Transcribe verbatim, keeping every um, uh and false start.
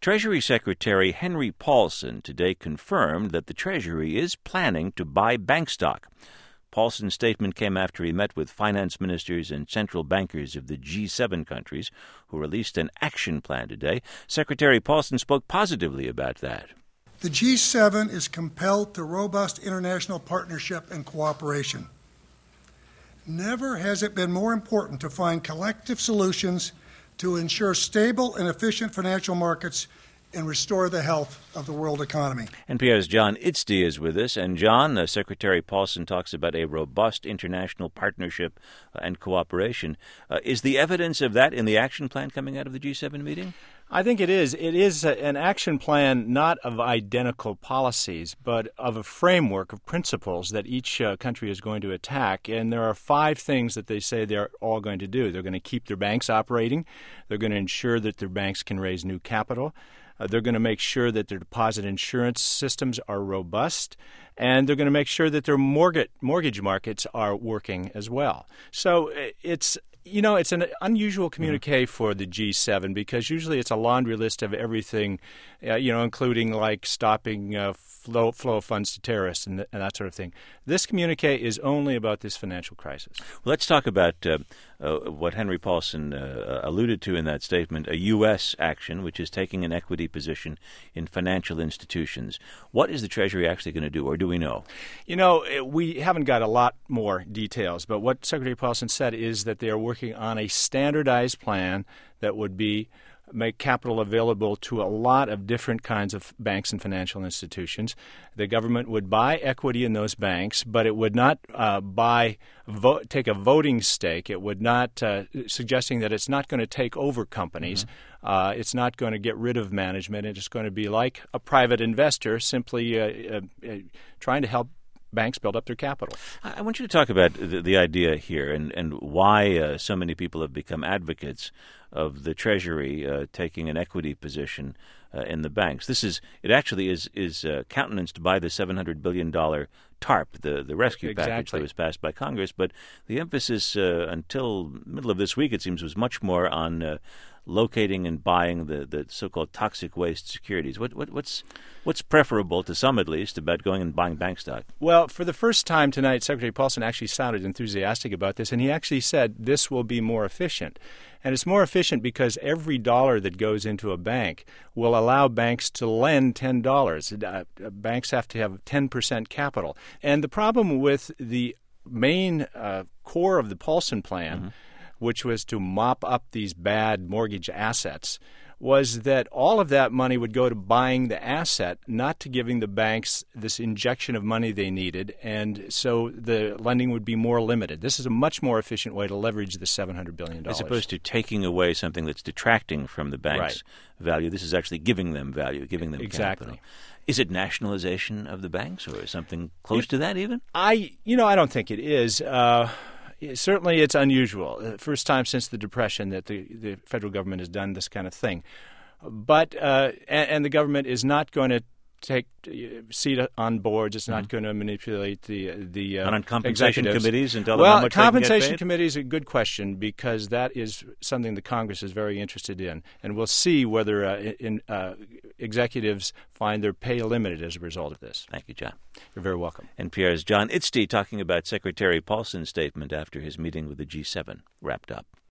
Treasury Secretary Henry Paulson today confirmed that the Treasury is planning to buy bank stock. Paulson's statement came after he met with finance ministers and central bankers of the G seven countries, who released an action plan today. Secretary Paulson spoke positively about that. The G seven is compelled to robust international partnership and cooperation. Never has it been more important to find collective solutions to ensure stable and efficient financial markets and restore the health of the world economy. N P R's John Itzty is with us. And John, uh, Secretary Paulson talks about a robust international partnership uh, and cooperation. Uh, is the evidence of that in the action plan coming out of the G seven meeting? I think it is. It is a, an action plan not of identical policies, but of a framework of principles that each uh, country is going to attack. And there are five things that they say they're all going to do. They're going to keep their banks operating. They're going to ensure that their banks can raise new capital. Uh, they're going to make sure that their deposit insurance systems are robust, and they're going to make sure that their mortgage mortgage markets are working as well. So it's you know it's an unusual communique mm-hmm. for the G seven, because usually it's a laundry list of everything, uh, you know, including like stopping uh, flow flow of funds to terrorists and, th- and that sort of thing. This communique is only about this financial crisis. Well, let's talk about uh, uh, what Henry Paulson uh, alluded to in that statement, a U S action which is taking an equity position in financial institutions. What is the Treasury actually going to do, or do we know? You know, we haven't got a lot more details, but what Secretary Paulson said is that they are working on a standardized plan that would be make capital available to a lot of different kinds of banks and financial institutions. The government would buy equity in those banks, but it would not uh, buy vo- take a voting stake. It would not, uh, suggesting that it's not going to take over companies. Mm-hmm. Uh, it's not going to get rid of management. It's going to be like a private investor, simply uh, uh, uh, trying to help banks build up their capital. I want you to talk about the, the idea here and, and why uh, so many people have become advocates of the Treasury uh, taking an equity position uh, in the banks. This is it actually is is uh, countenanced by the seven hundred billion dollars TARP, the, the rescue exactly. package that was passed by Congress. But the emphasis uh, until middle of this week, it seems, was much more on uh, locating and buying the, the so-called toxic waste securities. What, what what's what's preferable, to some at least, about going and buying bank stock? Well, for the first time tonight, Secretary Paulson actually sounded enthusiastic about this, and he actually said this will be more efficient. And it's more efficient because every dollar that goes into a bank will allow banks to lend ten dollars. Uh, banks have to have ten percent capital. And the problem with the main uh, core of the Paulson plan, mm-hmm. which was to mop up these bad mortgage assets, was that all of that money would go to buying the asset, not to giving the banks this injection of money they needed, and so the lending would be more limited. This is a much more efficient way to leverage the seven hundred billion dollars. As opposed to taking away something that's detracting from the bank's right. value. This is actually giving them value, giving them exactly. capital. Is it nationalization of the banks, or something close it, to that even? I, you know, I don't think it is. Uh, Certainly, it's unusual. The first time since the Depression that the, the federal government has done this kind of thing. But uh, and, and the government is not going to take uh, seat on boards. It's not mm-hmm. going to manipulate the the uh, and on compensation committees and tell them well, how much compensation they can get paid? committees is a good question, because that is something the Congress is very interested in, and we'll see whether uh, in, uh, executives find their pay limited as a result of this. Thank you, John. You're very welcome. N P R's John Itzty talking about Secretary Paulson's statement after his meeting with the G seven wrapped up.